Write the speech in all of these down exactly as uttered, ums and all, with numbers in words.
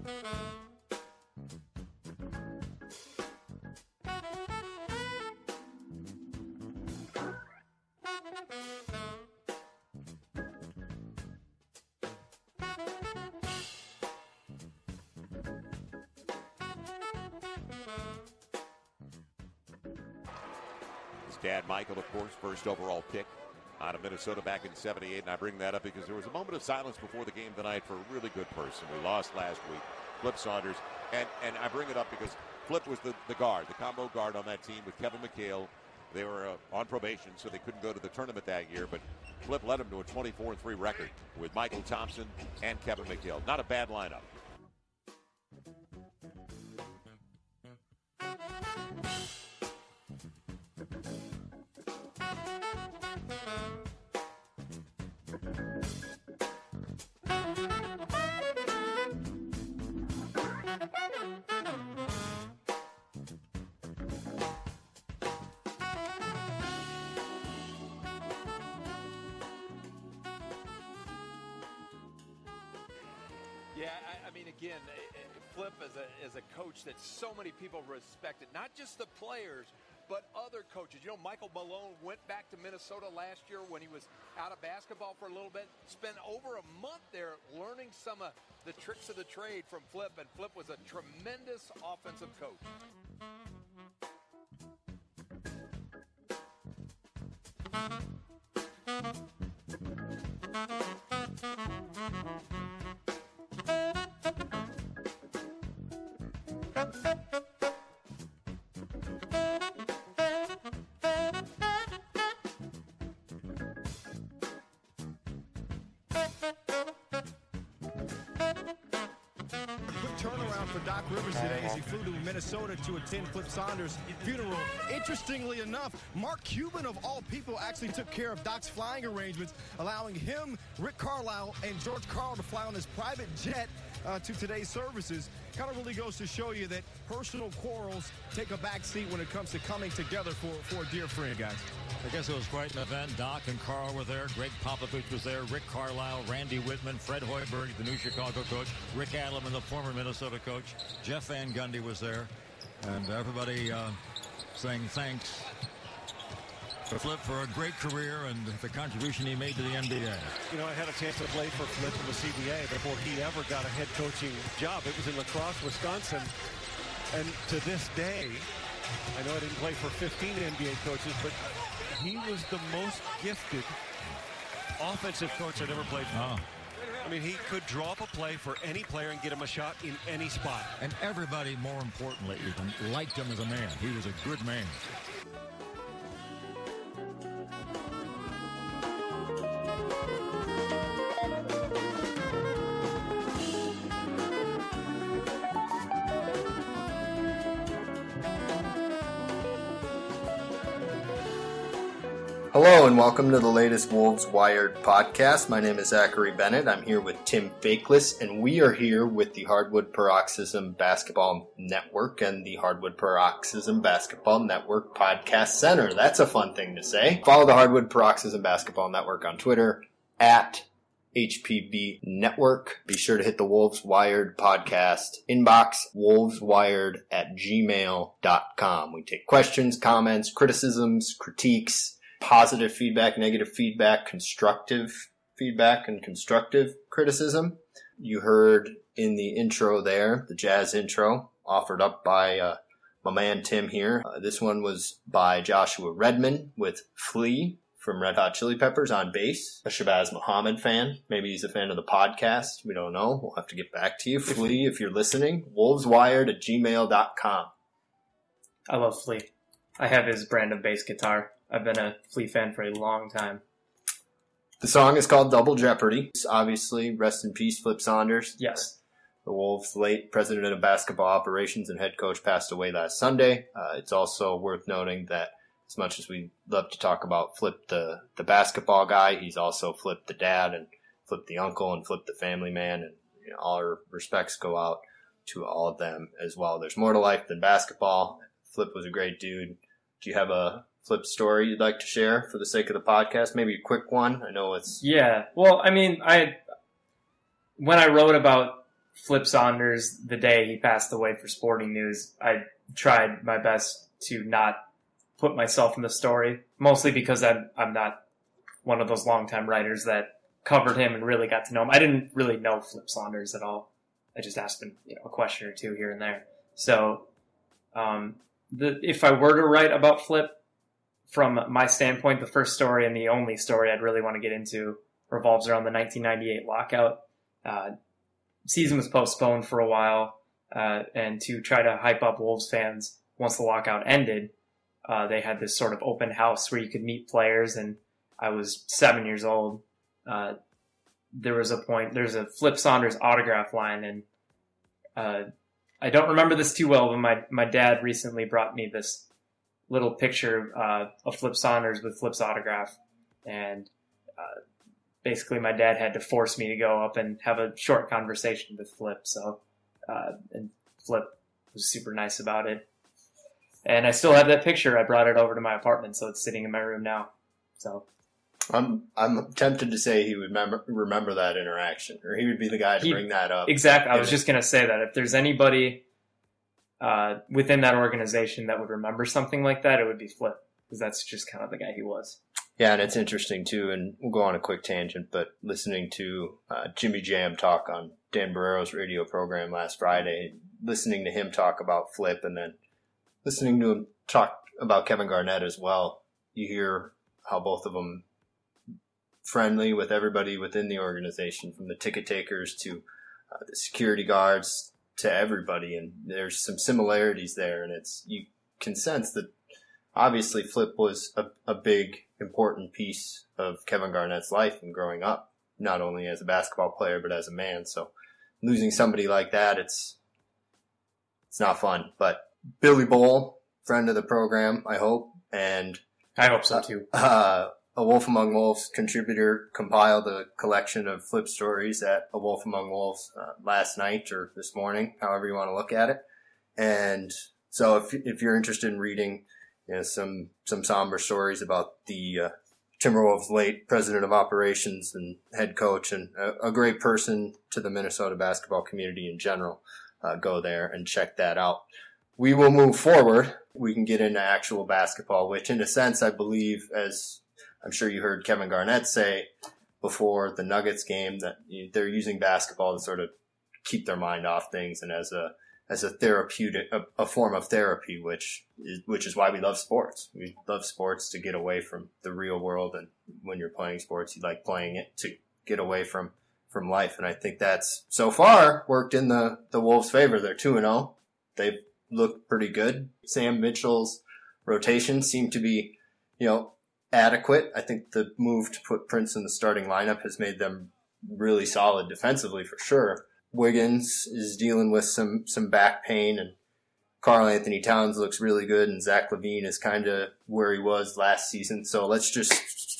His dad, Michael, of course, first overall pick out of Minnesota back in seventy-eight. And I bring that up because there was a moment of silence before the game tonight for a really good person. We lost last week, Flip Saunders. And and I bring it up because Flip was the, the guard, the combo guard on that team with Kevin McHale. They were uh, on probation, so they couldn't go to the tournament that year. But Flip led them to a twenty-four and three record with Michael Thompson and Kevin McHale. Not a bad lineup. Yeah, I, I mean, again, Flip as a, as a coach that so many people respected, not just the players, but other coaches. You know, Michael Malone went back to Minnesota last year when he was out of basketball for a little bit, spent over a month there learning some of the tricks of the trade from Flip, and Flip was a tremendous offensive coach. Turnaround for Doc Rivers today as he flew to Minnesota to attend Flip Saunders' funeral. Interestingly enough, Mark Cuban, of all people, actually took care of Doc's flying arrangements, allowing him, Rick Carlisle, and George Karl to fly on his private jet uh, to today's services. Kind of really goes to show you that personal quarrels take a back seat when it comes to coming together for, for a dear friend, guys. I guess it was quite an event. Doc and Karl were there. Greg Popovich was there. Rick Carlisle, Randy Whitman, Fred Hoiberg, the new Chicago coach. Rick Adelman, the former Minnesota coach. Jeff Van Gundy was there. And everybody uh, saying thanks to Flip for a great career and the contribution he made to the N B A. You know, I had a chance to play for Flip in the C B A before he ever got a head coaching job. It was in La Crosse, Wisconsin. And to this day, I know I didn't play for fifteen N B A coaches, but he was the most gifted offensive coach I'd ever played for. Oh. I mean, he could draw up a play for any player and get him a shot in any spot. And everybody, more importantly, even liked him as a man. He was a good man. Hello and welcome to the latest Wolves Wired podcast. My name is Zachary Bennett. I'm here with Tim Fakeless, and we are here with the Hardwood Paroxysm Basketball Network and the Hardwood Paroxysm Basketball Network Podcast Center. That's a fun thing to say. Follow the Hardwood Paroxysm Basketball Network on Twitter at H P B Network. Be sure to hit the Wolves Wired podcast inbox, wolveswired at gmail dot com. We take questions, comments, criticisms, critiques, positive feedback, negative feedback, constructive feedback, and constructive criticism. You heard in the intro there, the jazz intro, offered up by uh, my man Tim here. Uh, this one was by Joshua Redman with Flea from Red Hot Chili Peppers on bass. A Shabazz Muhammad fan. Maybe he's a fan of the podcast. We don't know. We'll have to get back to you. Flea, if you're listening, wolveswired at gmail dot com. I love Flea. I have his brand of bass guitar. I've been a Flea fan for a long time. The song is called Double Jeopardy. It's obviously, rest in peace, Flip Saunders. Yes. The Wolves' late president of basketball operations and head coach passed away last Sunday. Uh, it's also worth noting that as much as we love to talk about Flip the, the basketball guy, he's also Flip the dad and Flip the uncle and Flip the family man. And you know, all our respects go out to all of them as well. There's more to life than basketball. Flip was a great dude. Do you have a Flip story you'd like to share for the sake of the podcast? Maybe a quick one. I know it's... Yeah. Well, I mean, I when I wrote about Flip Saunders, the day he passed away for Sporting News, I tried my best to not put myself in the story, mostly because I'm, I'm not one of those longtime writers that covered him and really got to know him. I didn't really know Flip Saunders at all. I just asked him, you know, a question or two here and there. So, um, the, if I were to write about Flip, from my standpoint, the first story and the only story I'd really want to get into revolves around the nineteen ninety-eight lockout. Uh, season was postponed for a while, uh, and to try to hype up Wolves fans once the lockout ended, uh, they had this sort of open house where you could meet players, and I was seven years old. Uh, there was a point, there's a Flip Saunders autograph line, and uh, I don't remember this too well, but my, my dad recently brought me this little picture uh, of Flip Saunders with Flip's autograph, and uh, basically my dad had to force me to go up and have a short conversation with Flip. So, uh, and Flip was super nice about it, and I still have that picture. I brought it over to my apartment, so it's sitting in my room now. So, I'm I'm tempted to say he would remember remember that interaction, or he would be the guy to he, bring that up. Exactly. I was just gonna say that if there's anybody Uh, within that organization that would remember something like that, it would be Flip, because that's just kind of the guy he was. Yeah, and it's interesting too, and we'll go on a quick tangent, but listening to uh, Jimmy Jam talk on Dan Barreiro's radio program last Friday, listening to him talk about Flip, and then listening to him talk about Kevin Garnett as well, you hear how both of them friendly with everybody within the organization, from the ticket takers to uh, the security guards, to everybody, and there's some similarities there, and it's, you can sense that obviously Flip was a, a big important piece of Kevin Garnett's life and growing up, not only as a basketball player but as a man. So losing somebody like that, it's it's not fun. But Billy Bowl, friend of the program, I hope, and I hope so too. Uh, A Wolf Among Wolves contributor compiled a collection of Flip stories at A Wolf Among Wolves uh, last night or this morning, however you want to look at it. And so if if you're interested in reading, you know, some some somber stories about the uh, Timberwolves' late president of operations and head coach, and a, a great person to the Minnesota basketball community in general, uh, go there and check that out. We will move forward. We can get into actual basketball, which in a sense, I believe, as I'm sure you heard Kevin Garnett say before the Nuggets game, that they're using basketball to sort of keep their mind off things, and as a as a therapeutic, a, a form of therapy, which is which is why we love sports. We love sports to get away from the real world, and when you're playing sports, you like playing it to get away from from life. And I think that's so far worked in the the Wolves' favor. They're two and zero. They've looked pretty good. Sam Mitchell's rotation seemed to be, you know, adequate. I think the move to put Prince in the starting lineup has made them really solid defensively for sure. Wiggins is dealing with some, some back pain, and Karl Anthony Towns looks really good, and Zach LaVine is kind of where he was last season. So let's just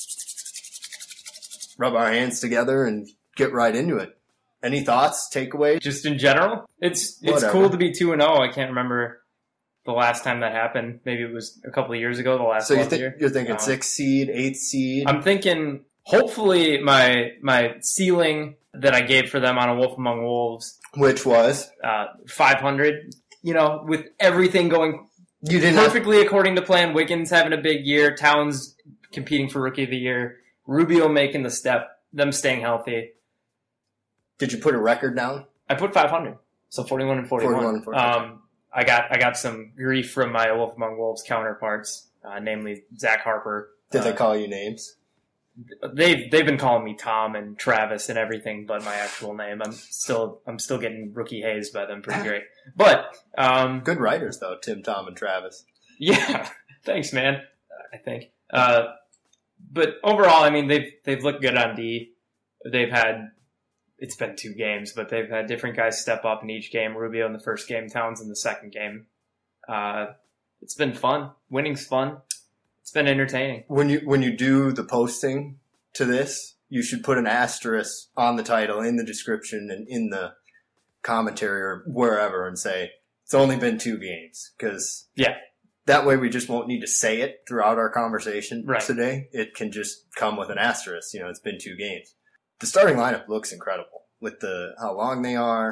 rub our hands together and get right into it. Any thoughts, takeaways? Just in general, it's it's Whatever. cool to be two and zero. I can't remember the last time that happened. Maybe it was a couple of years ago. The last So you one think, year. you're thinking Um, sixth seed, eighth seed? I'm thinking hopefully my my ceiling that I gave for them on A Wolf Among Wolves, Which was? uh, five hundred. You know, with everything going You didn't have, perfectly according to plan. Wiggins having a big year. Towns competing for Rookie of the Year. Rubio making the step. Them staying healthy. did you put a record down? I put five hundred. So forty-one and forty-one. forty-one and forty-one. Um, I got I got some grief from my Wolf Among Wolves counterparts, uh, namely Zach Harper. Did Uh, they call you names? They've they've been calling me Tom and Travis and everything, but my actual name. I'm still I'm still getting rookie haze by them, pretty great. But um, Good writers, though, Tim, Tom, and Travis. yeah, thanks, man. I think. Uh, but overall, I mean, they've they've looked good on D. They've had it's been two games, but they've had different guys step up in each game. Rubio in the first game, Towns in the second game. Uh, it's been fun. Winning's fun. It's been entertaining. When you when you do the posting to this, you should put an asterisk on the title, in the description, and in the commentary or wherever, and say it's only been two games, because Yeah. that way we just won't need to say it throughout our conversation Right. today. It can just come with an asterisk. You know, it's been two games. The starting lineup looks incredible with the how long they are,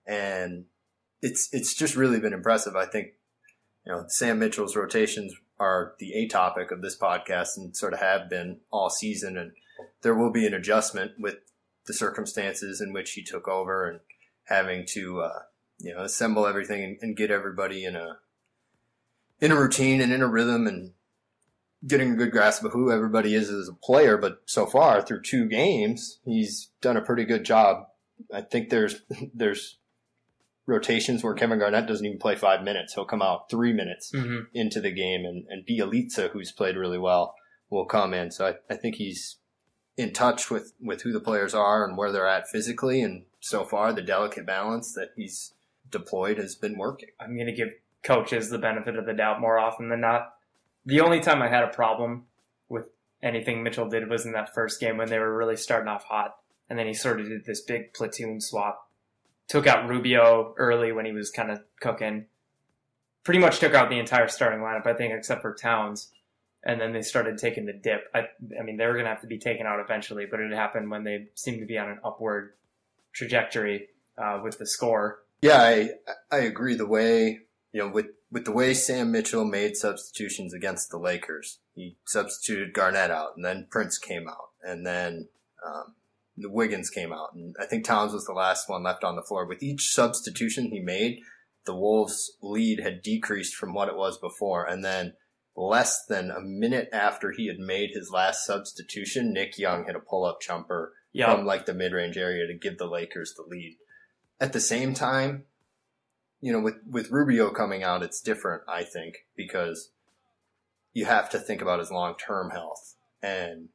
And it's it's just really been impressive. I think, you know, Sam Mitchell's rotations are the a topic of this podcast and sort of have been all season. And there will be an adjustment with the circumstances in which he took over and having to, uh, you know, assemble everything and, and get everybody in a in a routine and in a rhythm and getting a good grasp of who everybody is as a player. But so far, through two games, he's done a pretty good job. I think there's there's rotations where Kevin Garnett doesn't even play five minutes. He'll come out three minutes mm-hmm. into the game, and, and Bjelica, who's played really well, will come in. So I, I think he's in touch with, with who the players are and where they're at physically. And so far, the delicate balance that he's deployed has been working. I'm going to give coaches the benefit of the doubt more often than not. The only time I had a problem with anything Mitchell did was in that first game when they were really starting off hot. And then he sort of did this big platoon swap. Took out Rubio early when he was kind of cooking. Pretty much took out the entire starting lineup, I think, except for Towns. And then they started taking the dip. I, I mean, they were going to have to be taken out eventually, but it happened when they seemed to be on an upward trajectory uh, with the score. Yeah, I I agree. The way, you know, with, with the way Sam Mitchell made substitutions against the Lakers, he substituted Garnett out, and then Prince came out, and then um, the Wiggins came out, and I think Towns was the last one left on the floor. With each substitution he made, the Wolves' lead had decreased from what it was before. And then less than a minute after he had made his last substitution, Nick Young hit a pull-up jumper yep. from like the mid-range area to give the Lakers the lead. At the same time, you know, with, with Rubio coming out, it's different, I think, because you have to think about his long-term health. And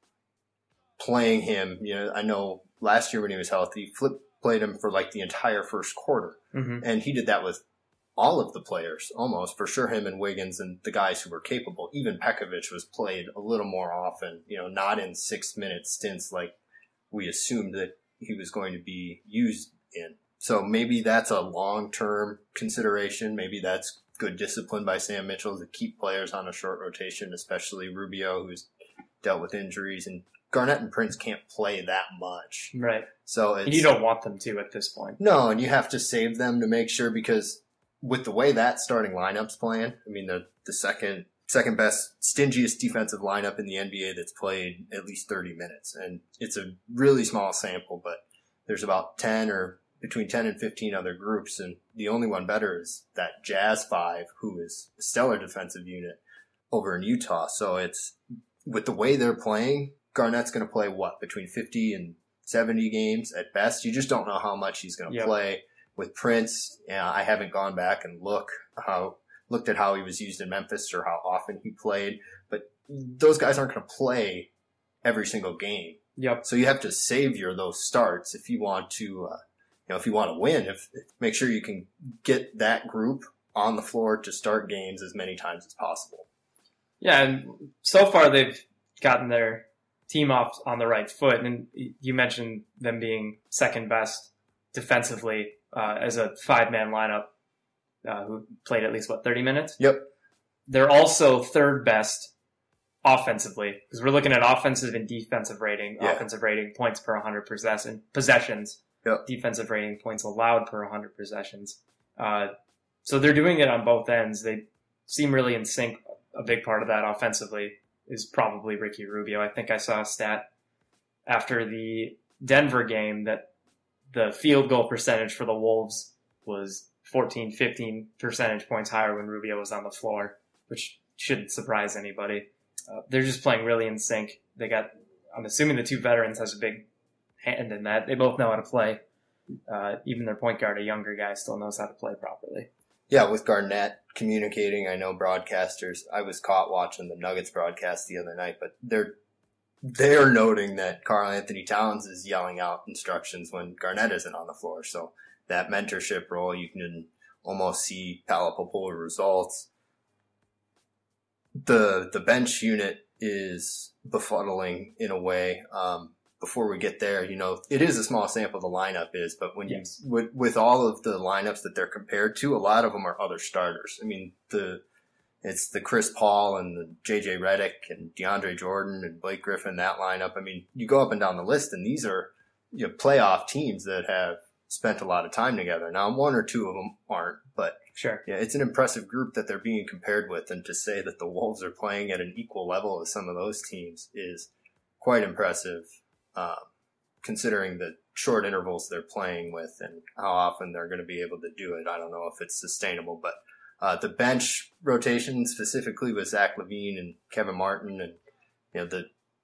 playing him, you know, I know last year when he was healthy, Flip played him for like the entire first quarter. Mm-hmm. And he did that with all of the players, almost. For sure, him and Wiggins and the guys who were capable. Even Pekovic was played a little more often, you know, not in six-minute stints like we assumed that he was going to be used in. So maybe that's a long-term consideration. Maybe that's good discipline by Sam Mitchell to keep players on a short rotation, especially Rubio, who's dealt with injuries, and Garnett and Prince can't play that much. Right. So it's, and you don't want them to at this point. No, and you have to save them to make sure, because with the way that starting lineup's playing, I mean, the the second second best, stingiest defensive lineup in the N B A that's played at least thirty minutes. And it's a really small sample, but there's about ten or between ten and fifteen other groups, and the only one better is that Jazz five, who is a stellar defensive unit over in Utah. So it's, with the way they're playing, Garnett's going to play, what, between fifty and seventy games at best? You just don't know how much he's going to yep. play. With Prince, yeah, I haven't gone back and look how looked at how he was used in Memphis or how often he played, but those guys aren't going to play every single game. Yep. So you have to save your those starts if you want to, uh, you know, if you want to win. If, if make sure you can get that group on the floor to start games as many times as possible. Yeah, and so far they've gotten their team off on the right foot, and you mentioned them being second best defensively. Uh, as a five-man lineup uh, who played at least, what, thirty minutes? Yep. They're also third best offensively, because we're looking at offensive and defensive rating. Yeah. Offensive rating, points per one hundred possession, possessions. Yep. Defensive rating, points allowed per one hundred possessions. Uh, so they're doing it on both ends. They seem really in sync. A big part of that offensively is probably Ricky Rubio. I think I saw a stat after the Denver game that the field goal percentage for the Wolves was fourteen, fifteen percentage points higher when Rubio was on the floor, which shouldn't surprise anybody. Uh, they're just playing really in sync. They got, I'm assuming the two veterans has a big hand in that. They both know how to play. Uh, even their point guard, a younger guy, still knows how to play properly. Yeah, with Garnett communicating, I know broadcasters, I was caught watching the Nuggets broadcast the other night, but they're They're noting that Karl Anthony Towns is yelling out instructions when Garnett isn't on the floor. So that mentorship role, you can almost see palpable results. The the bench unit is befuddling in a way. Um, before we get there, you know, it is a small sample, the lineup is, but when yes. you with, with all of the lineups that they're compared to, a lot of them are other starters. I mean, the It's the Chris Paul and the J J Redick and DeAndre Jordan and Blake Griffin, that lineup. I mean, you go up and down the list, and these are, you know, playoff teams that have spent a lot of time together. Now, one or two of them aren't, but Sure. yeah, it's an impressive group that they're being compared with, and to say that the Wolves are playing at an equal level as some of those teams is quite impressive, um, considering the short intervals they're playing with and how often they're going to be able to do it. I don't know if it's sustainable, but uh, the bench rotation specifically with Zach LaVine and Kevin Martin, and you know the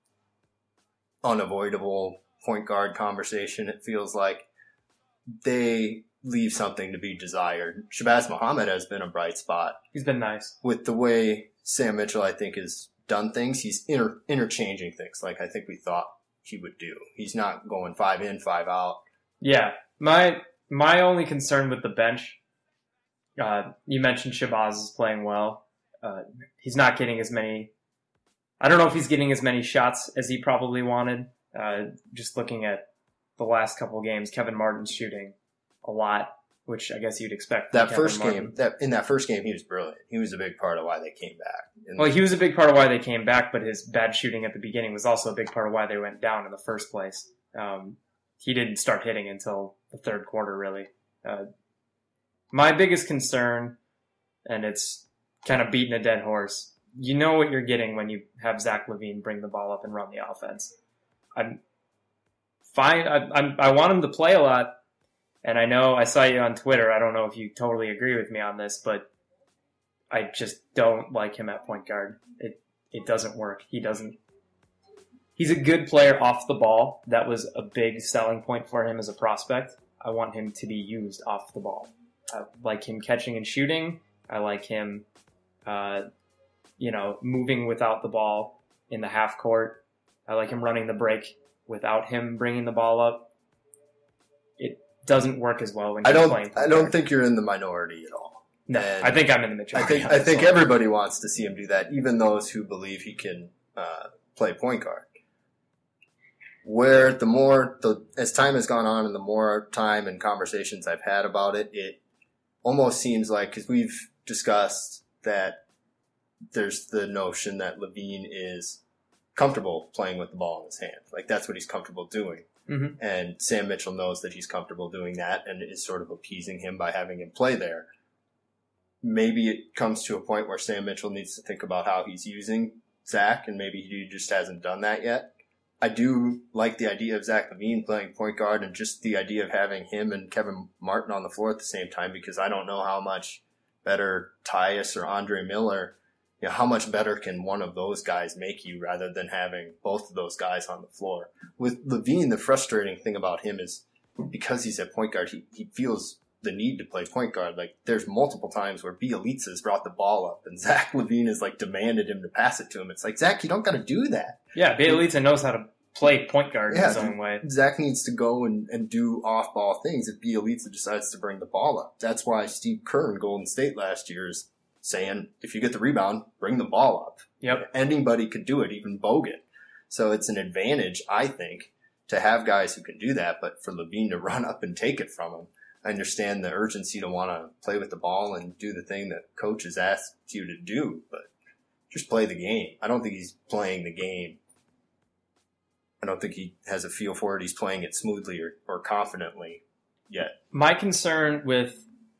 unavoidable point guard conversation, it feels like they leave something to be desired. Shabazz Muhammad has been a bright spot. He's been nice. With the way Sam Mitchell, I think, has done things, he's inter- interchanging things like I think we thought he would do. He's not going five in, five out. Yeah. My my only concern with the bench, uh, you mentioned Shabazz is playing well. Uh, he's not getting as many, I don't know if he's getting as many shots as he probably wanted. Uh, just looking at the last couple of games, Kevin Martin's shooting a lot, which I guess you'd expect. From That Kevin first Martin. game, that in that first game, he was brilliant. He was a big part of why they came back. And Well, he was a big part of why they came back, but his bad shooting at the beginning was also a big part of why they went down in the first place. Um, he didn't start hitting until the third quarter, really. Uh, my biggest concern, and it's kind of beating a dead horse, you know what you're getting when you have Zach LaVine bring the ball up and run the offense. I'm fine. I, I'm, I want him to play a lot. And I know I saw you on Twitter. I don't know if you totally agree with me on this, but I just don't like him at point guard. It it doesn't work. He doesn't. He's a good player off the ball. That was a big selling point for him as a prospect. I want him to be used off the ball. I like him catching and shooting. I like him, uh, you know, moving without the ball in the half court. I like him running the break without him bringing the ball up. It doesn't work as well when I you're don't. playing. I don't think you're in the minority at all. No, And I think I'm in the I majority. think. I think honestly. everybody wants to see him do that, even those who believe he can uh, play point guard. Where the more the as time has gone on, and the more time and conversations I've had about it, it almost seems like, because we've discussed that there's the notion that LaVine is comfortable playing with the ball in his hand, like that's what he's comfortable doing. Mhm. And Sam Mitchell knows that he's comfortable doing that and is sort of appeasing him by having him play there. Maybe it comes to a point where Sam Mitchell needs to think about how he's using Zach, and maybe he just hasn't done that yet. I do like the idea of Zach LaVine playing point guard, and just the idea of having him and Kevin Martin on the floor at the same time, because I don't know how much better Tyus or Andre Miller, you know, how much better can one of those guys make you rather than having both of those guys on the floor. With LaVine, the frustrating thing about him is because he's at point guard, he, he feels the need to play point guard. Like there's multiple times where Bielitsa's brought the ball up and Zach LaVine has like demanded him to pass it to him. It's like, Zach, you don't got to do that. Yeah, Bielitsa knows how to play point guard Yeah, his own way. Zach needs to go and, and do off-ball things if Bielitsa decides to bring the ball up. That's why Steve Kerr in Golden State last year is saying, if you get the rebound, bring the ball up. Yep. Anybody could do it, even Bogut. So it's an advantage, I think, to have guys who can do that, but for LaVine to run up and take it from him. I understand the urgency to want to play with the ball and do the thing that coach has asked you to do, but just play the game. I don't think he's playing the game. I don't think he has a feel for it. He's playing it smoothly or, or confidently yet. My concern with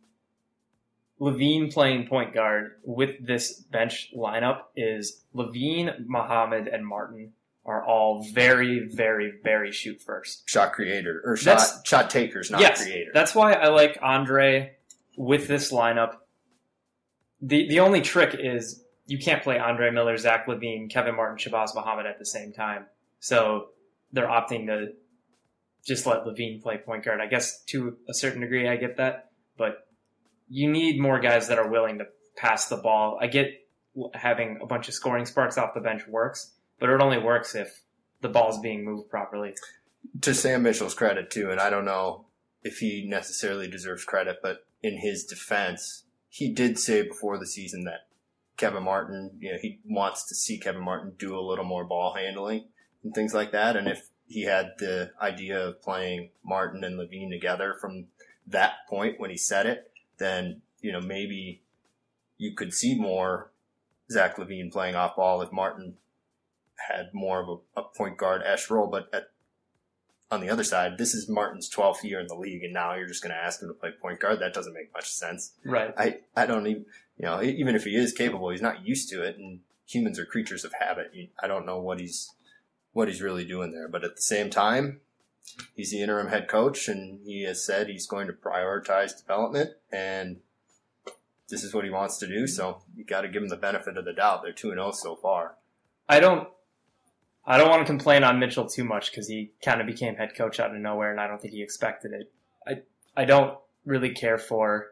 LaVine playing point guard with this bench lineup is LaVine, Muhammad, and Martin are all very, very, very shoot first. Shot creator or shot That's- shot takers, not yes, creator. that's why I like Andre with this lineup. The the only trick is you can't play Andre Miller, Zach LaVine, Kevin Martin, Shabazz Muhammad at the same time. So they're opting to just let LaVine play point guard. I guess to a certain degree I get that, but you need more guys that are willing to pass the ball. I get having a bunch of scoring sparks off the bench works, but it only works if the ball's being moved properly. To Sam Mitchell's credit too, and I don't know if he necessarily deserves credit, but in his defense, he did say before the season that Kevin Martin, you know, he wants to see Kevin Martin do a little more ball handling and things like that. And if he had the idea of playing Martin and LaVine together from that point when he said it, then, you know, maybe you could see more Zach LaVine playing off ball if Martin had more of a, a point guard-esque role. But at, on the other side, this is Martin's twelfth year in the league, and now you're just going to ask him to play point guard. That doesn't make much sense. Right. I, I don't even, you know, even if he is capable, he's not used to it, and humans are creatures of habit. I don't know what he's what he's really doing there. But at the same time, he's the interim head coach, and he has said he's going to prioritize development, and this is what he wants to do. So you got to give him the benefit of the doubt. They're two and oh so far. I don't I don't want to complain on Mitchell too much because he kind of became head coach out of nowhere, and I don't think he expected it. I I don't really care for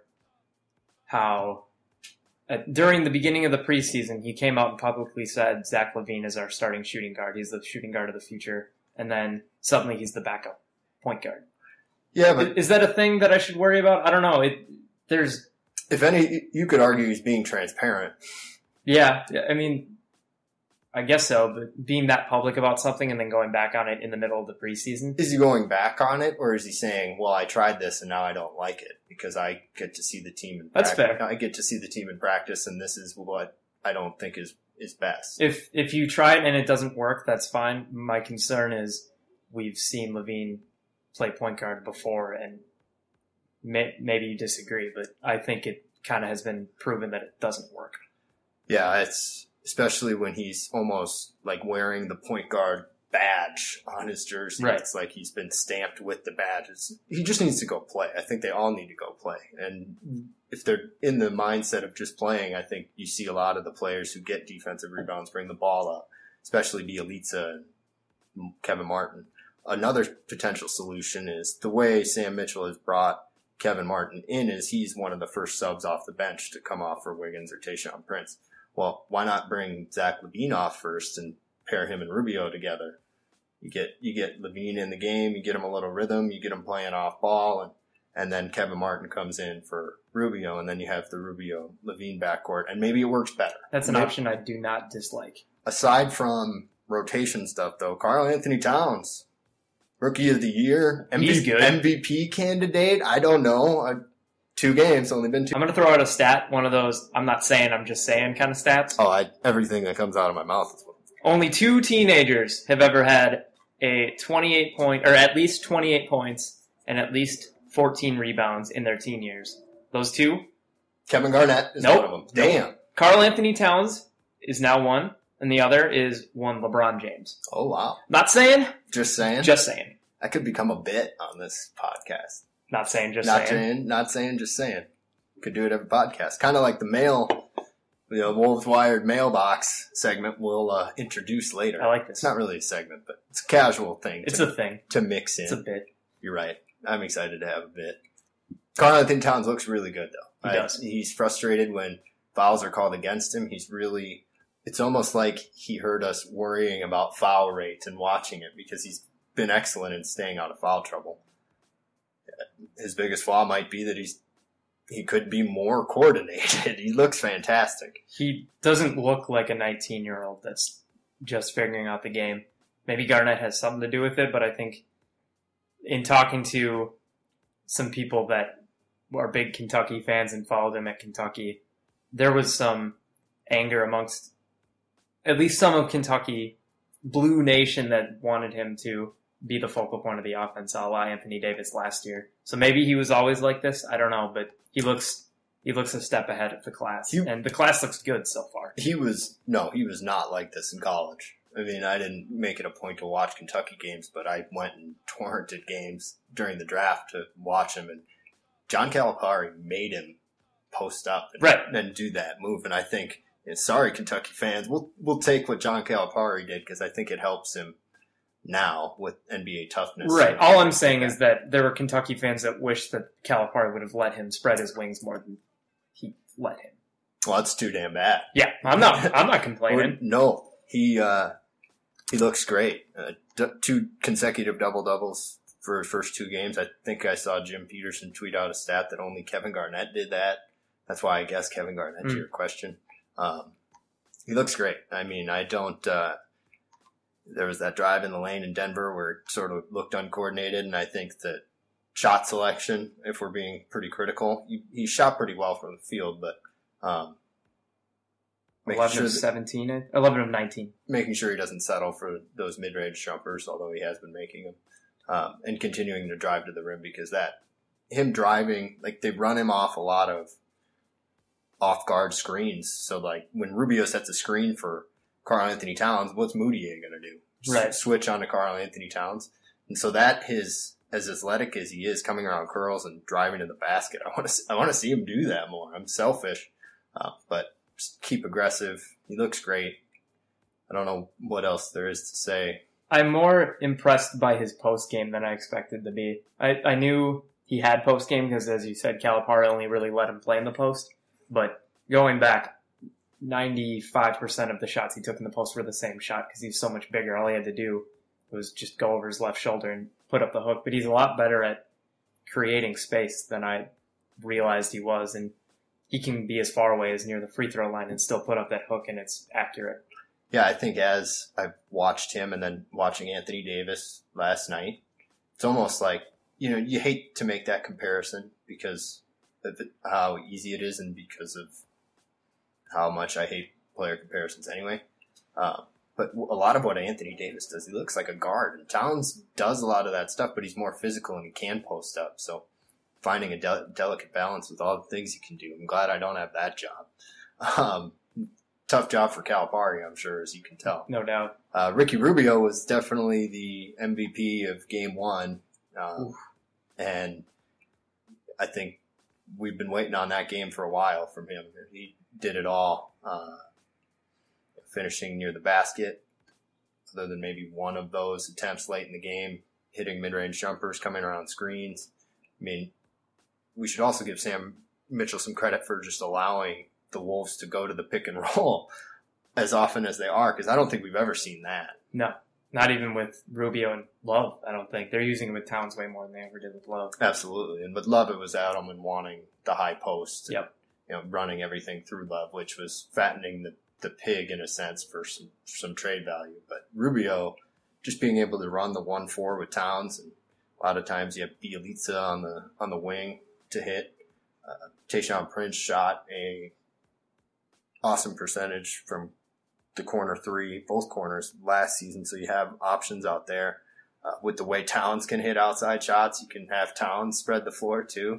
how uh, during the beginning of the preseason he came out and publicly said Zach LaVine is our starting shooting guard. He's the shooting guard of the future, and then suddenly he's the backup point guard. Yeah, but is, is that a thing that I should worry about? I don't know. It there's if any, you could argue he's being transparent. Yeah, I mean. I guess so, but being that public about something and then going back on it in the middle of the preseason. Is he going back on it, or is he saying, well, I tried this and now I don't like it because I get to see the team in practice. That's fair. I get to see the team in practice, and this is what I don't think is, is best. If if you try it and it doesn't work, that's fine. My concern is we've seen LaVine play point guard before, and may, maybe you disagree, but I think it kind of has been proven that it doesn't work. Yeah, it's... especially when he's almost like wearing the point guard badge on his jersey. Right. It's like he's been stamped with the badges. He just needs to go play. I think they all need to go play. And if they're in the mindset of just playing, I think you see a lot of the players who get defensive rebounds bring the ball up, especially Bjelica and Kevin Martin. Another potential solution is the way Sam Mitchell has brought Kevin Martin in is he's one of the first subs off the bench to come off for Wiggins or Tayshaun Prince. Well, why not bring Zach LaVine off first and pair him and Rubio together? You get you get LaVine in the game, you get him a little rhythm, you get him playing off ball, and, and then Kevin Martin comes in for Rubio, and then you have the Rubio-LaVine backcourt, and maybe it works better. That's an maybe. option I do not dislike. Aside from rotation stuff, though, Karl Anthony Towns, Rookie of the Year, M V P, He's good. M V P candidate, I don't know. I, Two games, only been two. I'm going to throw out a stat, one of those I'm not saying, I'm just saying kind of stats. Oh, I, everything that comes out of my mouth is what Only two teenagers have ever had a twenty-eight point, or at least twenty-eight points and at least fourteen rebounds in their teen years. Those two? Kevin Garnett is nope. one of them. Damn. Nope. Karl Anthony Towns is now one, and the other is one LeBron James. Oh, wow. Not saying. Just saying? Just saying. I could become a bit on this podcast. Not saying, just not saying. saying. Not saying, just saying. Could do it every podcast. Kind of like the mail, you know, Wolves Wired mailbox segment we'll uh, introduce later. I like this. It's not really a segment, but it's a casual thing. It's to, a thing. To mix in. It's a bit. You're right. I'm excited to have a bit. Karl Anthony Towns looks really good, though. He I, does. He's frustrated when fouls are called against him. He's really, it's almost like he heard us worrying about foul rate and watching it because he's been excellent in staying out of foul trouble. His biggest flaw might be that he's he could be more coordinated. He looks fantastic. He doesn't look like a nineteen-year-old that's just figuring out the game. Maybe Garnett has something to do with it, but I think in talking to some people that are big Kentucky fans and followed him at Kentucky, there was some anger amongst at least some of Kentucky Blue Nation that wanted him to be the focal point of the offense, a la Anthony Davis last year. So maybe he was always like this. I don't know, but he looks he looks a step ahead of the class, He, and the class looks good so far. He was no, he was not like this in college. I mean, I didn't make it a point to watch Kentucky games, but I went and torrented games during the draft to watch him, and John Calipari made him post up and, right. and do that move. And I think, and sorry, Kentucky fans, we'll we'll take what John Calipari did because I think it helps him now with N B A toughness. Right. All I'm saying is that there were Kentucky fans that wish that Calipari would have let him spread his wings more than he let him. Well, that's too damn bad. Yeah, I'm not. I'm not complaining. No, he uh, he looks great. Uh, d- two consecutive double doubles for his first two games. I think I saw Jim Peterson tweet out a stat that only Kevin Garnett did that. That's why I guess Kevin Garnett to mm. your question. Um, he looks great. I mean, I don't. Uh, There was that drive in the lane in Denver where it sort of looked uncoordinated, and I think that shot selection, if we're being pretty critical, he, he shot pretty well from the field, but um, eleven sure of that, seventeen, eleven of nineteen. making sure he doesn't settle for those mid-range jumpers, although he has been making them. um, and continuing to drive to the rim, because that him driving, like they run him off a lot of off guard screens. So like when Rubio sets a screen for Karl Anthony Towns, what's Moutier going to do? Right. S- switch on to Karl Anthony Towns. And so that his, as athletic as he is, coming around curls and driving to the basket, I want to I want to see him do that more. I'm selfish, uh, but just keep aggressive. He looks great. I don't know what else there is to say. I'm more impressed by his post game than I expected to be. I, I knew he had post game because, as you said, Calipari only really let him play in the post. But going back, ninety-five percent of the shots he took in the post were the same shot because he's so much bigger. All he had to do was just go over his left shoulder and put up the hook. But he's a lot better at creating space than I realized he was. And he can be as far away as near the free throw line and still put up that hook, and it's accurate. Yeah, I think as I've watched him and then watching Anthony Davis last night, it's almost like, you know, you hate to make that comparison because of how easy it is and because of how much I hate player comparisons anyway. Um, but a lot of what Anthony Davis does, he looks like a guard. And Towns does a lot of that stuff, but he's more physical and he can post up. So finding a de- delicate balance with all the things he can do. I'm glad I don't have that job. Um, tough job for Calipari, I'm sure, as you can tell. No doubt. Uh, Ricky Rubio was definitely the M V P of game one. Um, and I think we've been waiting on that game for a while from him. He did it all, uh, finishing near the basket, other than maybe one of those attempts late in the game, hitting mid-range jumpers, coming around screens. I mean, we should also give Sam Mitchell some credit for just allowing the Wolves to go to the pick and roll as often as they are, because I don't think we've ever seen that. No, not even with Rubio and Love, I don't think. They're using it with Towns way more than they ever did with Love. Absolutely. And with Love, it was Adelman wanting the high post. And, yep. You know, running everything through Love, which was fattening the, the pig in a sense for some, some trade value. But Rubio, just being able to run the one four with Towns, and a lot of times you have Bielitsa on the on the wing to hit. Uh, Tayshaun Prince shot a awesome percentage from the corner three, both corners last season. So you have options out there. Uh, with the way Towns can hit outside shots, you can have Towns spread the floor too.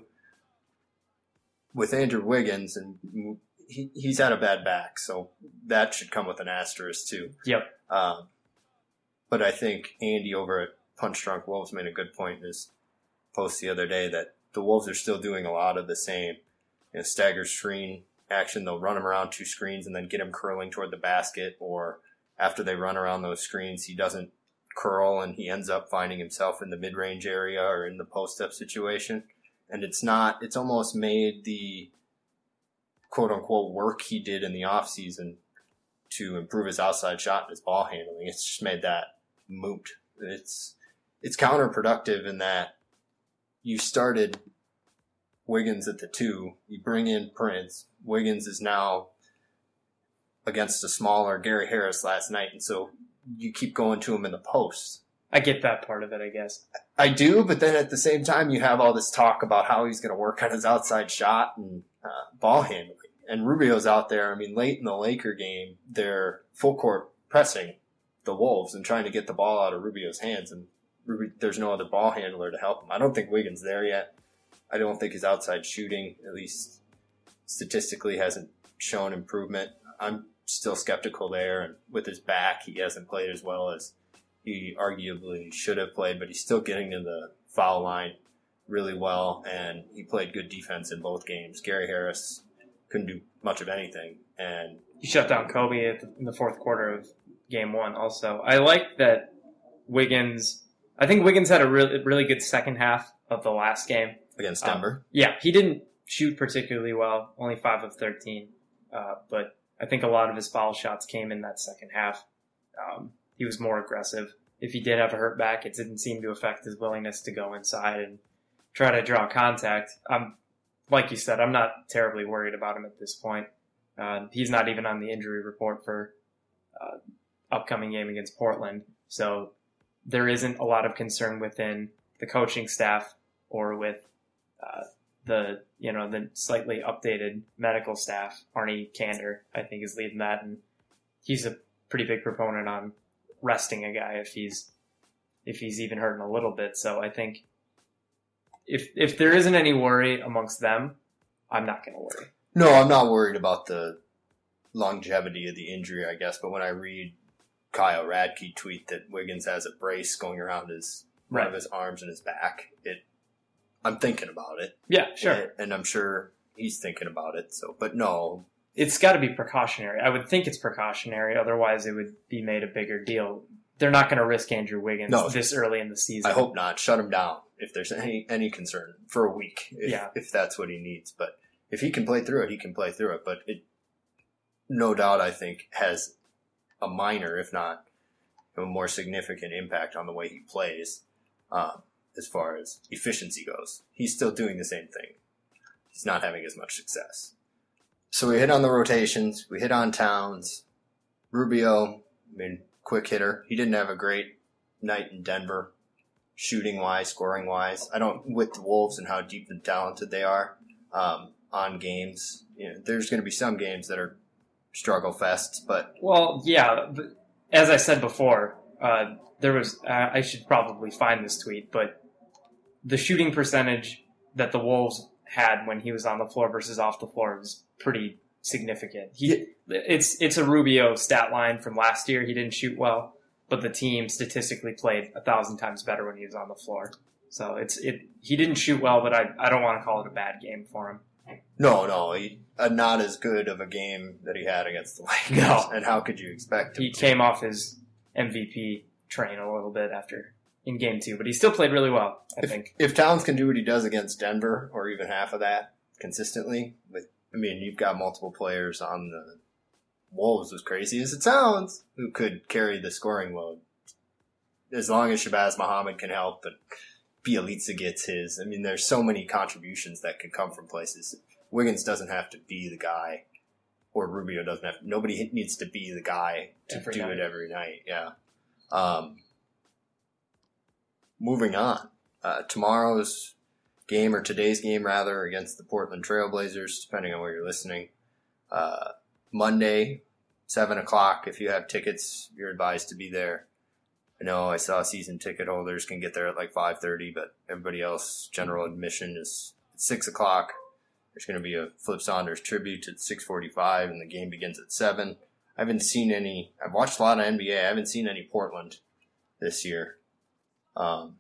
With Andrew Wiggins, and he, he's had a bad back, so that should come with an asterisk too. Yep. Um, but I think Andy over at Punch Drunk Wolves made a good point in his post the other day that the Wolves are still doing a lot of the same, you know, stagger screen action. They'll run him around two screens and then get him curling toward the basket, or after they run around those screens, he doesn't curl and he ends up finding himself in the mid-range area or in the post-up situation. And it's not, it's almost made the quote-unquote work he did in the offseason to improve his outside shot and his ball handling. It's just made that moot. It's, it's counterproductive in that you started Wiggins at the two, you bring in Prince. Wiggins is now against a smaller Gary Harris last night, and so you keep going to him in the post. I get that part of it, I guess. I do, but then at the same time, you have all this talk about how he's going to work on his outside shot and uh, ball handling. And Rubio's out there. I mean, late in the Laker game, they're full court pressing the Wolves and trying to get the ball out of Rubio's hands, and Rubio, there's no other ball handler to help him. I don't think Wiggins there yet. I don't think his outside shooting, at least statistically, hasn't shown improvement. I'm still skeptical there, and with his back, he hasn't played as well as he arguably should have played, but he's still getting to the foul line really well, and he played good defense in both games. Gary Harris couldn't do much of anything, and he shut down Kobe at the, in the fourth quarter of game one also. I like that Wiggins, I think Wiggins had a really, really good second half of the last game. Against Denver? Um, yeah, he didn't shoot particularly well, only five of thirteen, uh, but I think a lot of his foul shots came in that second half. Um, he was more aggressive. If he did have a hurt back, it didn't seem to affect his willingness to go inside and try to draw contact. Um, like you said, I'm not terribly worried about him at this point. Uh, he's not even on the injury report for uh, upcoming game against Portland. So there isn't a lot of concern within the coaching staff or with uh, the, you know, the slightly updated medical staff. Arnie Kander, I think, is leading that, and he's a pretty big proponent on resting a guy if he's if he's even hurting a little bit. So I think if if there isn't any worry amongst them, I'm not going to worry. No, I'm not worried about the longevity of the injury, I guess. But when I read Kyle Radke tweet that Wiggins has a brace going around his one Right. of his arms and his back, it I'm thinking about it. Yeah, sure. And, and I'm sure he's thinking about it. So, but no, It's got to be precautionary. I would think it's precautionary. Otherwise, it would be made a bigger deal. They're not going to risk Andrew Wiggins No. this early in the season. I hope not. Shut him down if there's any any concern for a week, if, Yeah. if that's what he needs. But if he can play through it, he can play through it. But it, no doubt, I think, has a minor, if not a more significant impact on the way he plays um, as far as efficiency goes. He's still doing the same thing. He's not having as much success. So we hit on the rotations. We hit on Towns. Rubio, I mean, quick hitter. He didn't have a great night in Denver, shooting-wise, scoring-wise. I don't, with the Wolves and how deep and talented they are um, on games, you know, there's going to be some games that are struggle fests, but Well, yeah. But as I said before, uh, there was. Uh, I should probably find this tweet, but the shooting percentage that the Wolves had when he was on the floor versus off the floor was pretty significant. He, it's it's a Rubio stat line from last year. He didn't shoot well, but the team statistically played a thousand times better when he was on the floor. So it's it. He didn't shoot well, but I I don't want to call it a bad game for him. no, no, he, uh, not as good of a game that he had against the Lakers. No. And how could you expect him He to? came off his M V P train a little bit after in game two, but he still played really well, I If, think. if Towns can do what he does against Denver, or even half of that consistently, with I mean, you've got multiple players on the Wolves, as crazy as it sounds, who could carry the scoring load. As long as Shabazz Muhammad can help, and Bielitsa gets his. I mean, there's so many contributions that could come from places. Wiggins doesn't have to be the guy, or Rubio doesn't have. Nobody needs to be the guy to Every do night. it every night. Yeah. Um, moving on. Uh, tomorrow's game, or today's game rather, against the Portland Trailblazers, depending on where you're listening. Uh, Monday, seven o'clock. If you have tickets, you're advised to be there. I know I saw season ticket holders can get there at like five thirty, but everybody else, general admission is at six o'clock. There's going to be a Flip Saunders tribute at six forty-five, and the game begins at seven. I haven't seen any. I've watched a lot of N B A. I haven't seen any Portland this year. Um,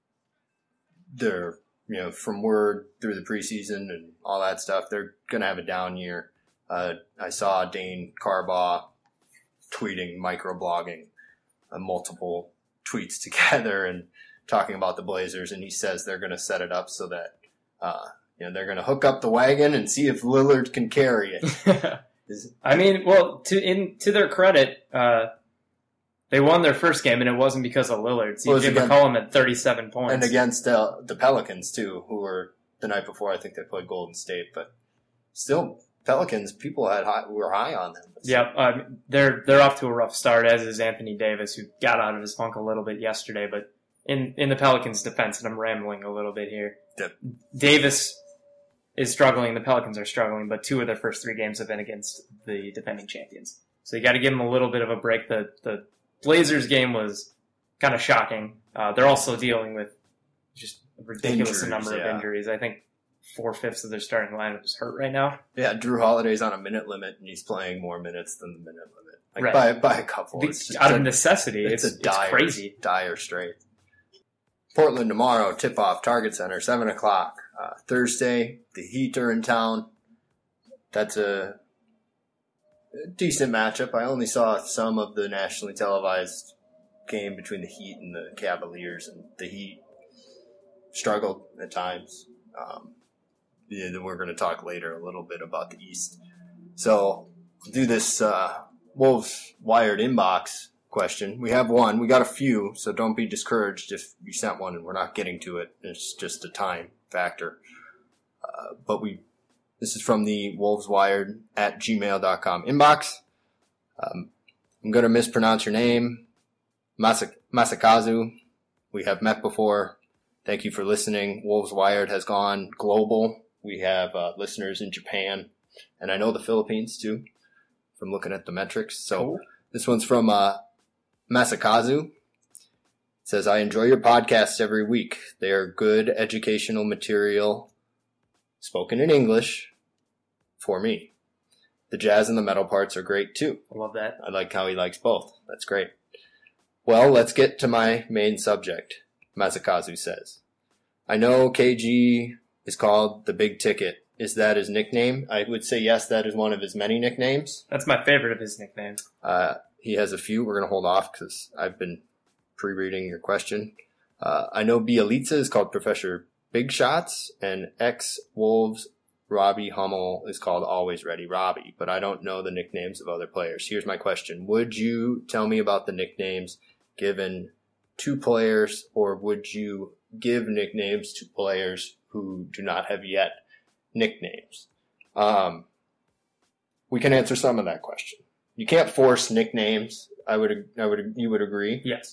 they're, you know, from word through the preseason and all that stuff, they're going to have a down year. Uh, I saw Dane Carbaugh tweeting, microblogging uh, multiple tweets together and talking about the Blazers, and he says they're going to set it up so that uh, you know, they're going to hook up the wagon and see if Lillard can carry it. Is, I mean, well, to in to their credit, uh, they won their first game, and it wasn't because of Lillard. Well, it was C J against- McCollum had thirty-seven points. and against uh, the Pelicans, too, who were the night before, I think they played Golden State, but still, Pelicans, people had high, were high on them. Yep, um, they're they're off to a rough start, as is Anthony Davis, who got out of his funk a little bit yesterday. But in, in the Pelicans' defense, and I'm rambling a little bit here, Yep. Davis is struggling, the Pelicans are struggling, but two of their first three games have been against the defending champions. So you got to give them a little bit of a break. The the Blazers game was kind of shocking. Uh, they're also dealing with just a ridiculous Injuries, number yeah. of injuries. I think four-fifths of their starting lineup is hurt right now. Yeah, Drew Holiday's on a minute limit, and he's playing more minutes than the minute limit. Like Right. by, by a couple. Be- It's just out a- of necessity, It's, it's, a it's dire, crazy. dire straight. Portland tomorrow, tip-off, Target Center, seven o'clock. Uh, Thursday, the Heat are in town. That's a decent matchup. I only saw some of the nationally televised game between the Heat and the Cavaliers, and the Heat struggled at times. Um, yeah, then we're going to talk later a little bit about the East. So, we'll do this uh, Wolves Wired inbox question. We have one. We got a few, so don't be discouraged if you sent one and we're not getting to it. It's just a time factor. Uh, but we, this is from the Wolves Wired at gmail dot com inbox. Um, I'm going to mispronounce your name. Masa- Masakazu. We have met before. Thank you for listening. Wolves Wired has gone global. We have uh, listeners in Japan, and I know the Philippines too, from looking at the metrics. So Cool. this one's from uh, Masakazu. says, I enjoy your podcasts every week. They are good educational material spoken in English for me. The jazz and the metal parts are great too. I love that. I like how he likes both. That's great. Well, let's get to my main subject, Masakazu says. I know K G is called the Big Ticket. Is that his nickname? I would say yes, that is one of his many nicknames. That's my favorite of his nicknames. Uh, he has a few. We're going to hold off because I've been pre-reading your question. Uh, I know Bielitsa is called Professor Big Shots, and ex-Wolves Robbie Hummel is called Always Ready Robbie, but I don't know the nicknames of other players. Here's my question. Would you tell me about the nicknames given to players, or would you give nicknames to players who do not have yet nicknames? Um, we can answer some of that question. You can't force nicknames. I would, I would, you would agree? Yes.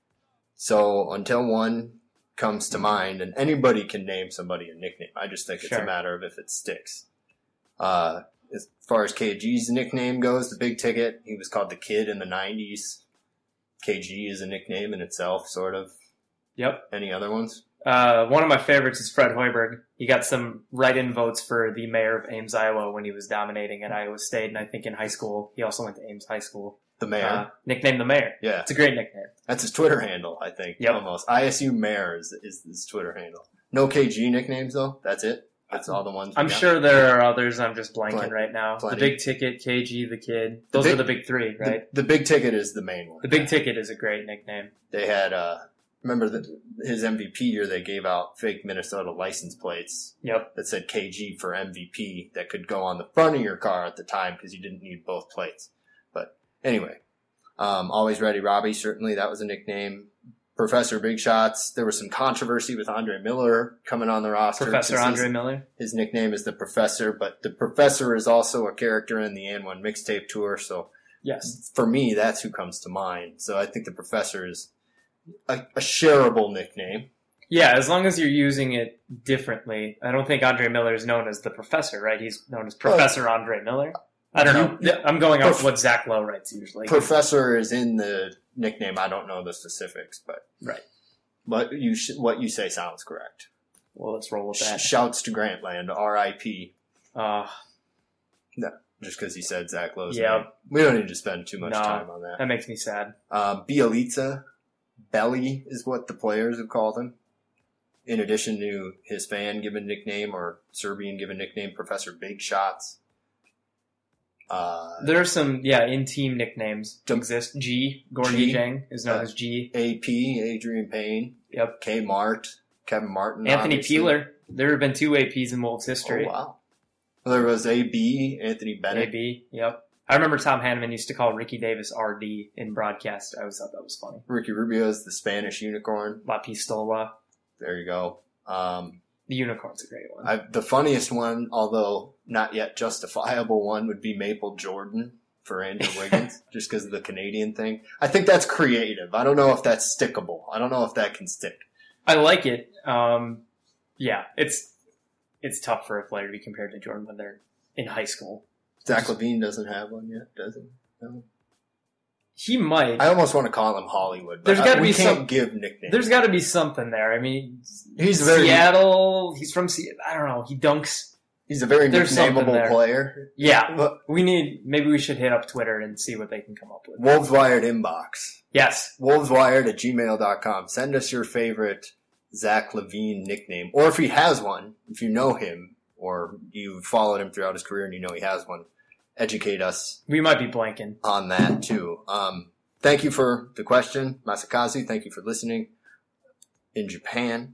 So until one comes to mind, and anybody can name somebody a nickname. I just think it's Sure. a matter of if it sticks. Uh, as far as K G's nickname goes, the Big Ticket, he was called the Kid in the nineties. K G is a nickname in itself, sort of. Yep. Any other ones? Uh, one of my favorites is Fred Hoiberg. He got some write-in votes for the mayor of Ames, Iowa when he was dominating at Iowa State, and I think in high school, he also went to Ames High School. The Mayor. Uh, nicknamed the mayor. Yeah. It's a great nickname. That's his Twitter handle, I think. Yep. Almost. I S U Mayor is, is his Twitter handle. No K G nicknames, though? That's it? That's all the ones we I'm got? sure there are others. I'm just blanking Plenty. right now. Plenty. The Big Ticket, K G, the Kid. Those big- are the big three, right? The, the Big Ticket is the main one. The Big Ticket is a great nickname. They had, uh, remember the, his M V P year, they gave out fake Minnesota license plates Yep. that said K G for M V P that could go on the front of your car at the time because you didn't need both plates. But anyway, um, Always Ready Robbie, certainly that was a nickname. Professor Big Shots, there was some controversy with Andre Miller coming on the roster. Professor 'cause Andre his, Miller. His nickname is the Professor, but the Professor is also a character in the And One mixtape tour, so Yes. for me, that's who comes to mind. So I think the Professor is a, a shareable nickname. Yeah, as long as you're using it differently. I don't think Andre Miller is known as the Professor, right? He's known as Professor Andre Miller. I don't know. Yeah. I'm going off Prof- what Zach Lowe writes usually. Professor is in the nickname. I don't know the specifics, but Right. but you sh- what you say sounds correct. Well, let's roll with Sh- that. Shouts to Grantland, R I P Uh, No, just because he said Zach Lowe's Yeah. name. We don't need to spend too much No. time on that. that makes me sad. Um, Bielitsa, Belly is what the players have called him. In addition to his fan given nickname or Serbian given nickname, Professor Big Shots. Uh, There are some, yeah, in-team nicknames Jump- exist. G, Gorgie G, Jang is known uh, as G. A P, Adrian Payne. Yep. K Mart, Kevin Martin. Anthony obviously. Peeler. There have been two A Ps in Wolves history. Oh, wow. Well, there was A B, Anthony Bennett. A B, yep. I remember Tom Hanneman used to call Ricky Davis R D in broadcast. I always thought that was funny. Ricky Rubio is the Spanish unicorn. La Pistola. There you go. Um, The unicorn's a great one. I, the funniest one, although not yet justifiable one, would be Maple Jordan for Andrew Wiggins, just because of the Canadian thing. I think that's creative. I don't know if that's stickable. I don't know if that can stick. I like it. Um, yeah, it's it's tough for a player to be compared to Jordan when they're in high school. Zach Levine doesn't have one yet, does he? No. He might. I almost want to call him Hollywood, but There's I- gotta we be can't some- give nicknames. There's got to be something there. I mean, He's very Seattle. He's from Seattle. I don't know. He dunks. he's a very There's something nicknameable there. player. Yeah, But we need. Maybe we should hit up Twitter and see what they can come up with. Wolves Wired inbox. Yes. Wolveswired at gmail dot com. Send us your favorite Zach Levine nickname. Or if he has one, if you know him, or you've followed him throughout his career and you know he has one, educate us We might be blanking. on that too. Um, thank you for the question, Masakazu. Thank you for listening. In Japan,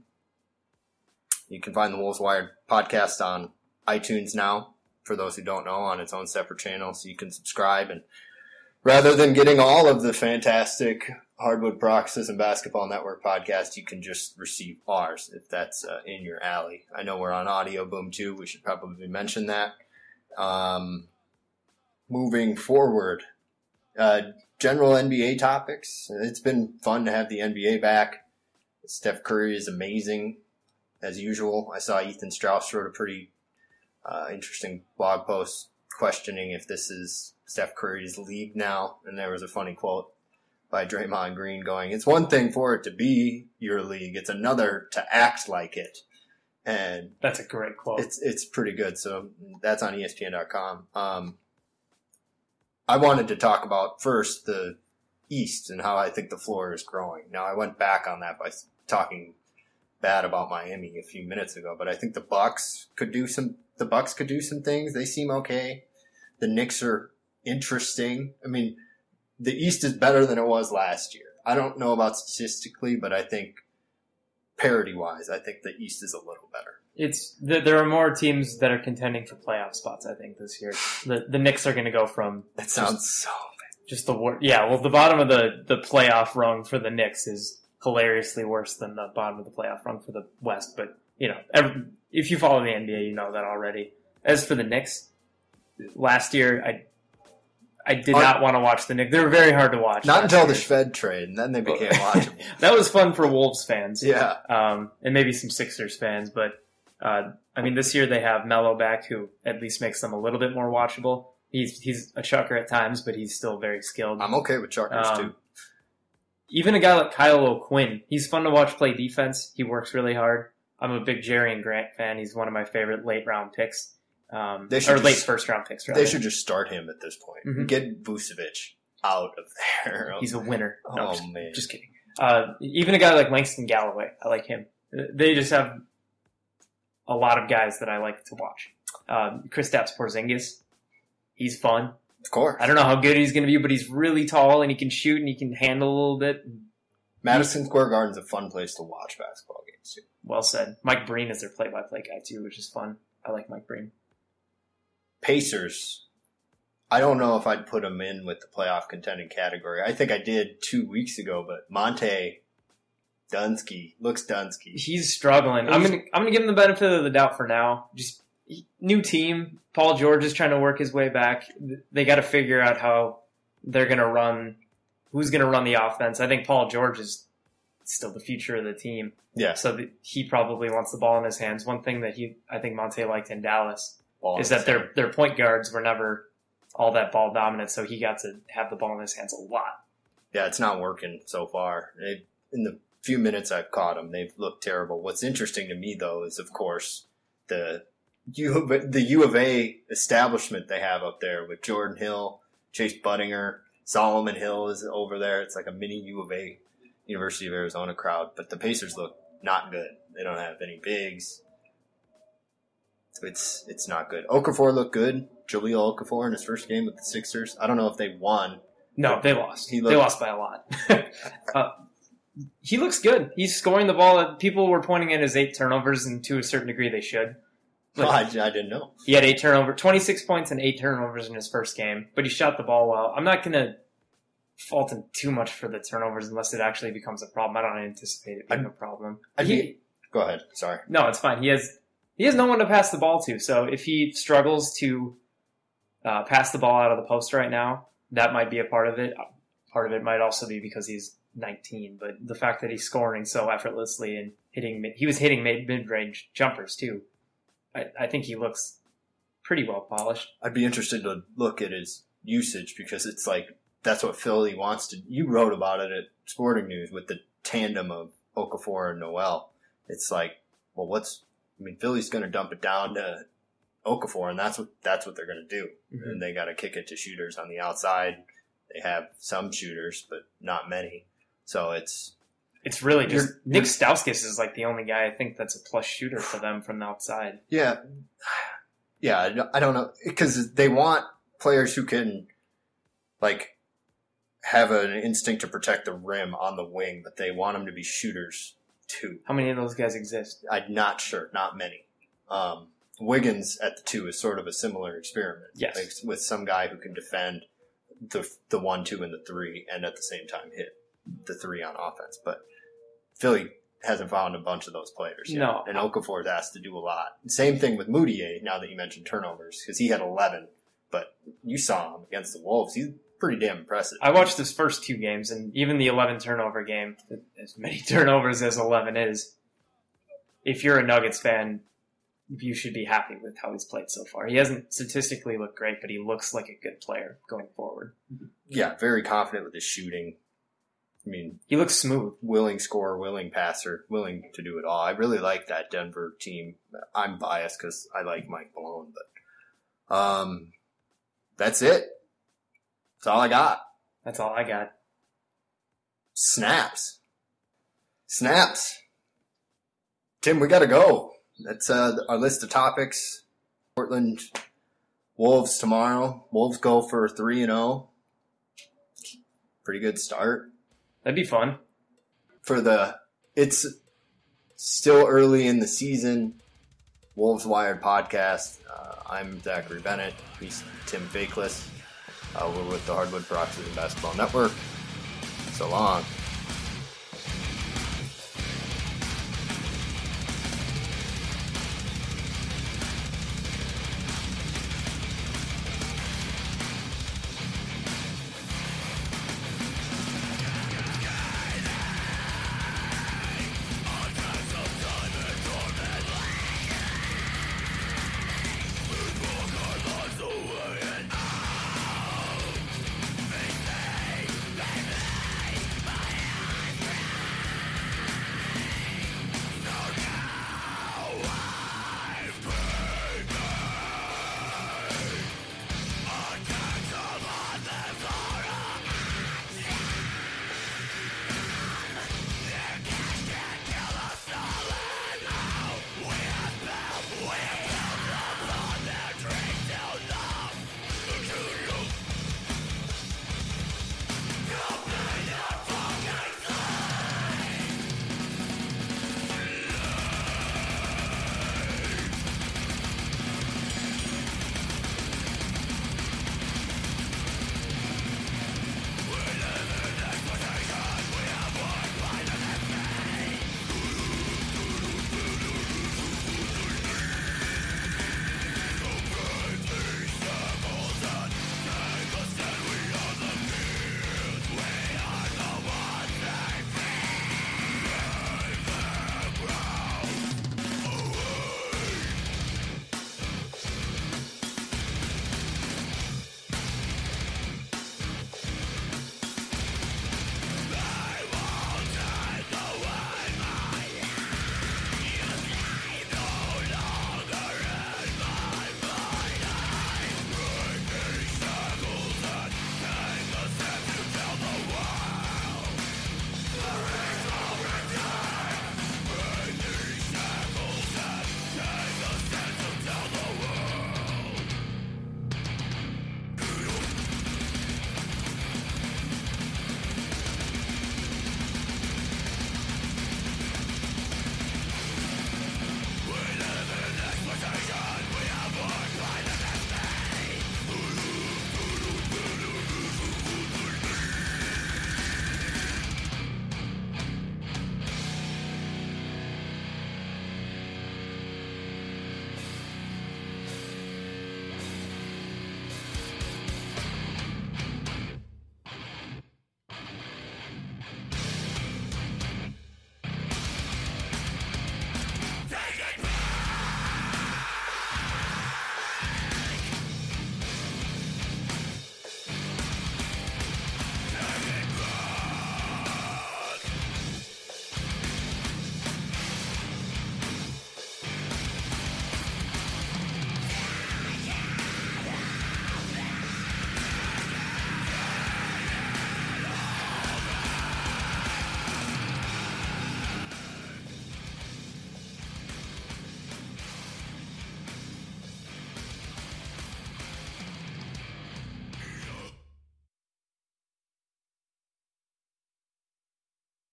you can find the Wolves Wired podcast on iTunes now, for those who don't know, on its own separate channel, so you can subscribe. And rather than getting all of the fantastic Hardwood Paroxysm Basketball Network podcast, you can just receive ours if that's uh, in your alley. I know we're on Audio Boom too. We should probably mention that. Um, moving forward, uh, general N B A topics. It's been fun to have the N B A back. Steph Curry is amazing, as usual. I saw Ethan Strauss wrote a pretty uh, interesting blog post questioning if this is Steph Curry's league now, and there was a funny quote by Draymond Green going, it's one thing for it to be your league. It's another to act like it. And that's a great quote. It's it's pretty good. So that's on E S P N dot com. Um, I wanted to talk about first the East and how I think the floor is growing. Now I went back on that by talking bad about Miami a few minutes ago, but I think the Bucks could do some. The Bucks could do some things. They seem okay. The Knicks are interesting. I mean, the East is better than it was last year. I don't know about statistically, but I think parity-wise, I think the East is a little better. It's there are more teams that are contending for playoff spots, I think, this year. The the Knicks are going to go from... That sounds just, so bad. Just the worst. Yeah, well, the bottom of the, the playoff rung for the Knicks is hilariously worse than the bottom of the playoff rung for the West. But, you know, every, if you follow the N B A, you know that already. As for the Knicks, last year, I I did not want to watch the Knicks. They were very hard to watch. Not until year. the Shved trade, and then they became watchable. That was fun for Wolves fans. Yeah. Um, and maybe some Sixers fans. But, uh, I mean, this year they have Melo back, who at least makes them a little bit more watchable. He's he's a chucker at times, but he's still very skilled. I'm okay with chuckers, um, too. Even a guy like Kyle O'Quinn, he's fun to watch play defense. He works really hard. I'm a big Jerry Grant fan. He's one of my favorite late-round picks. Um, they should or just, late first round picks, rather. They should just start him at this point. Mm-hmm. Get Vucevic out of there. He's a winner. No, oh, just, man. Just kidding. Uh, even a guy like Langston Galloway, I like him. They just have a lot of guys that I like to watch. Um, Kristaps Porzingis, he's fun. Of course. I don't know how good he's going to be, but he's really tall and he can shoot and he can handle a little bit. Madison Square Garden's a fun place to watch basketball games, too. Well said. Mike Breen is their play-by-play guy, too, which is fun. I like Mike Breen. Pacers, I don't know if I'd put them in with the playoff contending category. I think I did two weeks ago, but Monte Dunsky looks Dunsky. He's struggling. He's, I'm gonna I'm gonna give him the benefit of the doubt for now. Just new team. Paul George is trying to work his way back. They got to figure out how they're gonna run. Who's gonna run the offense? I think Paul George is still the future of the team. Yeah. So the, he probably wants the ball in his hands. One thing that he I think Monte liked in Dallas. Ball is that their their point guards were never all that ball dominant, so he got to have the ball in his hands a lot. Yeah, it's not working so far. They, in the few minutes I've caught them, they've looked terrible. What's interesting to me, though, is, of course, the U of A, the U of A establishment they have up there with Jordan Hill, Chase Budinger, Solomon Hill is over there. It's like a mini U of A, University of Arizona crowd. But the Pacers look not good. They don't have any bigs. It's it's not good. Okafor looked good. Jahlil Okafor in his first game with the Sixers. I don't know if they won. No, they lost. He looked, they lost by a lot. uh, he looks good. He's scoring the ball. People were pointing at his eight turnovers, and to a certain degree they should. But I, I didn't know. He had eight turnovers, twenty-six points and eight turnovers in his first game, but he shot the ball well. I'm not going to fault him too much for the turnovers unless it actually becomes a problem. I don't anticipate it being I, a problem. I he, mean, go ahead. Sorry. No, it's fine. He has... He has no one to pass the ball to, so if he struggles to uh, pass the ball out of the post right now, that might be a part of it. Part of it might also be because he's nineteen, but the fact that he's scoring so effortlessly and hitting, he was hitting mid-range jumpers too. I, I think he looks pretty well polished. I'd be interested to look at his usage because it's like that's what Philly wants to. You wrote about it at Sporting News with the tandem of Okafor and Noel. It's like, well, what's I mean, Philly's going to dump it down to Okafor, and that's what that's what they're going to do. Mm-hmm. And they got to kick it to shooters on the outside. They have some shooters, but not many. So it's it's really just you're, Nick Stauskas is like the only guy I think that's a plus shooter for them from the outside. Yeah, yeah. I don't know because they want players who can like have an instinct to protect the rim on the wing, but they want them to be shooters. Two. How many of those guys exist? I'm not sure. Not many. Um, Wiggins at the two is sort of a similar experiment. Yes. Like, with some guy who can defend the the one, two, and the three, and at the same time hit the three on offense. But Philly hasn't found a bunch of those players yet. No. And Okafor's asked to do a lot. Same thing with Moutier, now that you mentioned turnovers, because he had eleven. But you saw him against the Wolves. He's pretty damn impressive. I watched his first two games, and even the eleven turnover game, as many turnovers as eleven is, if you're a Nuggets fan, you should be happy with how he's played so far. He hasn't statistically looked great, but he looks like a good player going forward. Yeah, very confident with his shooting. I mean, he looks smooth. Willing scorer, willing passer, willing to do it all. I really like that Denver team. I'm biased because I like Mike Malone, but um, that's it. That's all I got. That's all I got. Snaps. Snaps. Tim, we got to go. That's uh, our list of topics. Portland Wolves tomorrow. Wolves go for three and oh. Pretty good start. That'd be fun. For the, it's still early in the season. Wolves Wired podcast. Uh, I'm Zachary Bennett. He's Tim Fakeless. Uh, we're with the Hardwood Paroxysm Basketball Network. So long.